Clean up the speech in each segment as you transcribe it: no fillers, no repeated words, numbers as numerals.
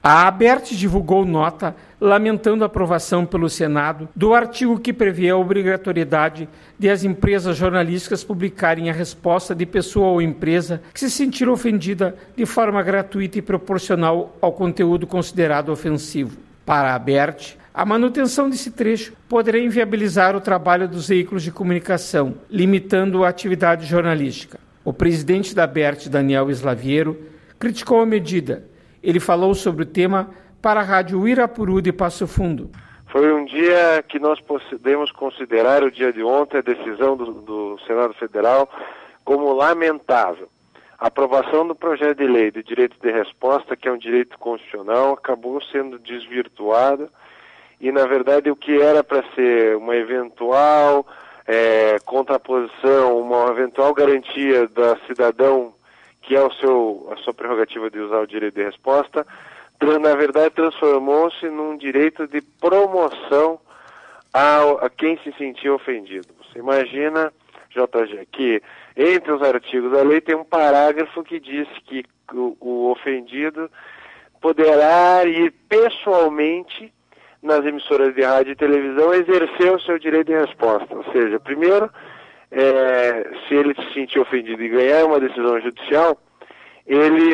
A ABERT divulgou nota lamentando a aprovação pelo Senado do artigo que prevê a obrigatoriedade de as empresas jornalísticas publicarem a resposta de pessoa ou empresa que se sentir ofendida de forma gratuita e proporcional ao conteúdo considerado ofensivo. Para a ABERT, a manutenção desse trecho poderá inviabilizar o trabalho dos veículos de comunicação, limitando a atividade jornalística. O presidente da ABERT, Daniel Slaviero, criticou a medida. Ele falou sobre o tema para a Rádio Irapuru de Passo Fundo. Foi um dia que nós podemos considerar, o dia de ontem, a decisão do Senado Federal como lamentável. A aprovação do projeto de lei de direito de resposta, que é um direito constitucional, acabou sendo desvirtuada e, na verdade, o que era para ser uma eventual contraposição, uma eventual garantia da cidadão, que é a sua prerrogativa de usar o direito de resposta, na verdade transformou-se num direito de promoção a quem se sentia ofendido. Você imagina, JG, que entre os artigos da lei tem um parágrafo que diz que o ofendido poderá ir pessoalmente nas emissoras de rádio e televisão exercer o seu direito de resposta. Ou seja, primeiro, se ele se sentir ofendido e ganhar uma decisão judicial, ele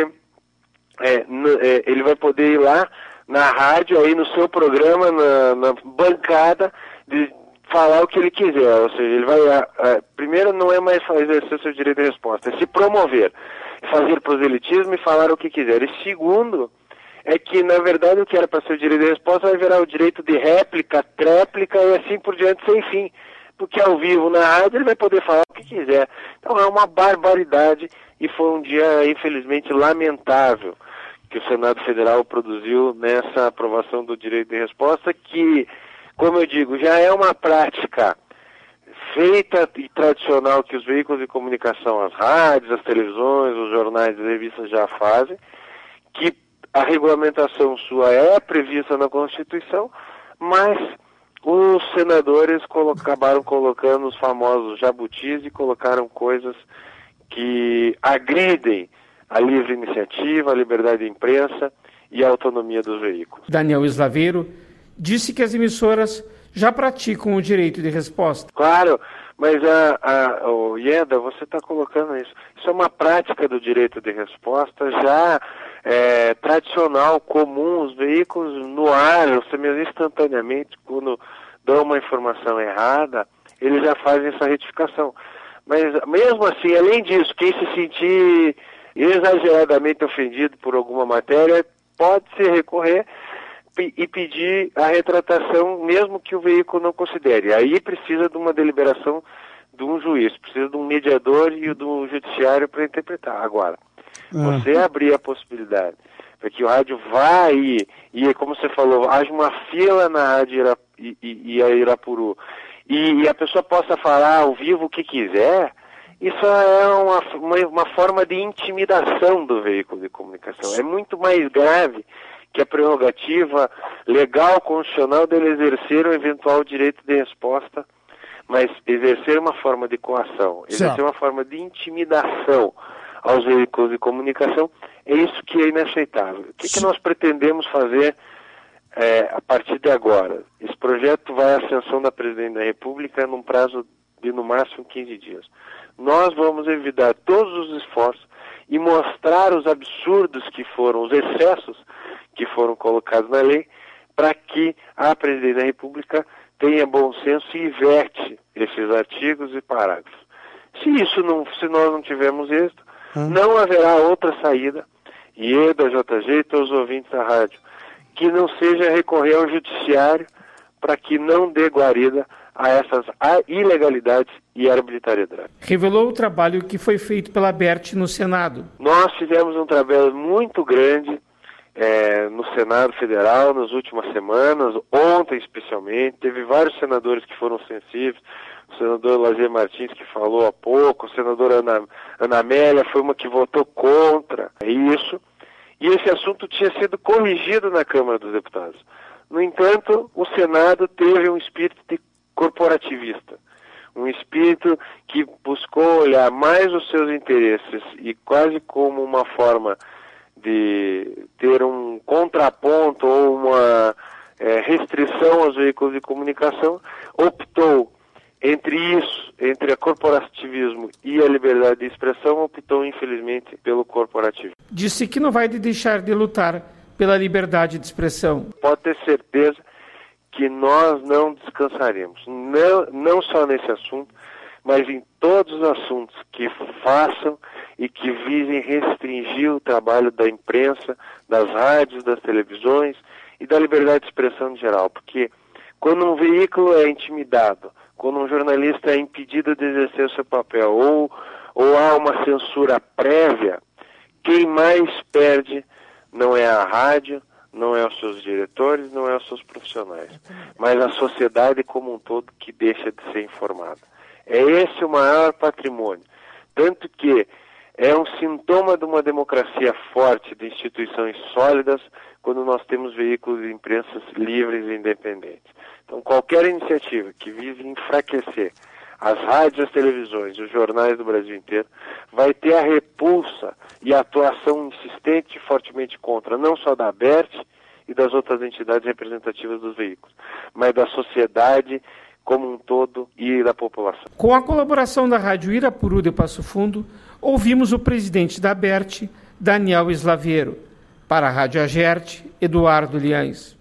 vai poder ir lá na rádio, aí no seu programa, na bancada, de falar o que ele quiser. Ou seja, ele vai, primeiro, não é mais exercer o seu direito de resposta, é se promover, fazer proselitismo e falar o que quiser. E segundo, é que, na verdade, o que era para ser o direito de resposta vai virar o direito de réplica, tréplica e assim por diante, sem fim. Porque ao vivo na rádio ele vai poder falar o que quiser. Então é uma barbaridade e foi um dia, infelizmente, lamentável que o Senado Federal produziu nessa aprovação do direito de resposta, que, como eu digo, já é uma prática feita e tradicional que os veículos de comunicação, as rádios, as televisões, os jornais, as revistas já fazem, que a regulamentação sua é prevista na Constituição, mas os senadores acabaram colocando os famosos jabutis e colocaram coisas que agridem a livre iniciativa, a liberdade de imprensa e a autonomia dos veículos. Daniel Slaveiro disse que as emissoras já praticam o direito de resposta. Claro, mas Ieda, você está colocando isso. Isso é uma prática do direito de resposta já tradicional, comum. Os veículos no ar, você mesmo instantaneamente, quando dão uma informação errada, eles já fazem essa retificação. Mas mesmo assim, além disso, quem se sentir exageradamente ofendido por alguma matéria, pode se recorrer e pedir a retratação, mesmo que o veículo não considere. Aí precisa de uma deliberação de um juiz, precisa de um mediador e do judiciário para interpretar. Agora, você abrir a possibilidade para que o rádio vá aí, e como você falou, haja uma fila na rádio e a Irapuru, e a pessoa possa falar ao vivo o que quiser, isso é uma forma de intimidação do veículo de comunicação. É muito mais grave que a prerrogativa legal, constitucional dele exercer um eventual direito de resposta, mas exercer uma forma de coação, exercer uma forma de intimidação aos veículos de comunicação, é isso que é inaceitável. O que nós pretendemos fazer a partir de agora? Esse projeto vai à sanção da Presidente da República num prazo de no máximo 15 dias. Nós vamos evitar todos os esforços e mostrar os absurdos que foram, os excessos que foram colocados na lei, para que a Presidente da República tenha bom senso e inverte esses artigos e parágrafos. Se nós não tivermos êxito, não haverá outra saída, e da JG e todos os ouvintes da rádio, que não seja recorrer ao judiciário para que não dê guarida a essas ilegalidades e arbitrariedades. Revelou o trabalho que foi feito pela ABERT no Senado. Nós fizemos um trabalho muito grande no Senado Federal nas últimas semanas, ontem especialmente, teve vários senadores que foram sensíveis, o senador Lazier Martins que falou há pouco, a senadora Ana Amélia foi uma que votou contra isso, e esse assunto tinha sido corrigido na Câmara dos Deputados. No entanto, o Senado teve um espírito corporativista, um espírito que buscou olhar mais os seus interesses e quase como uma forma ter um contraponto ou uma restrição aos veículos de comunicação, optou entre a corporativismo e a liberdade de expressão, optou infelizmente pelo corporativismo. Disse que não vai deixar de lutar pela liberdade de expressão. Pode ter certeza que nós não descansaremos, não só nesse assunto, mas em todos os assuntos que façam e que visem restringir o trabalho da imprensa, das rádios, das televisões e da liberdade de expressão em geral. Porque quando um veículo é intimidado, quando um jornalista é impedido de exercer o seu papel ou há uma censura prévia, quem mais perde não é a rádio, não é os seus diretores, não é os seus profissionais, mas a sociedade como um todo que deixa de ser informada. É esse o maior patrimônio. Tanto que é um sintoma de uma democracia forte, de instituições sólidas, quando nós temos veículos de imprensa livres e independentes. Então, qualquer iniciativa que vise enfraquecer as rádios, as televisões e os jornais do Brasil inteiro vai ter a repulsa e a atuação insistente e fortemente contra, não só da ABERT e das outras entidades representativas dos veículos, mas da sociedade como um todo e da população. Com a colaboração da Rádio Irapuru de Passo Fundo, ouvimos o presidente da ABERT, Daniel Slaviero. Para a Rádio Agerte, Eduardo Liães.